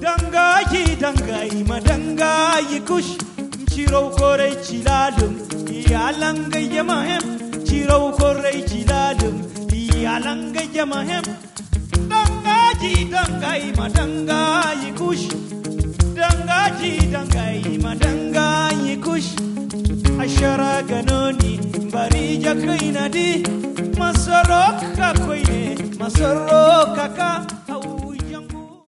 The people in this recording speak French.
dangai madangai kush chiro korei chilalum yalanga yamahem chiro korei chilalum yalanga yamahem dangai madangai kush dangai madangai kush ashara ganoni barija kainadi masoroka koine masoroka ka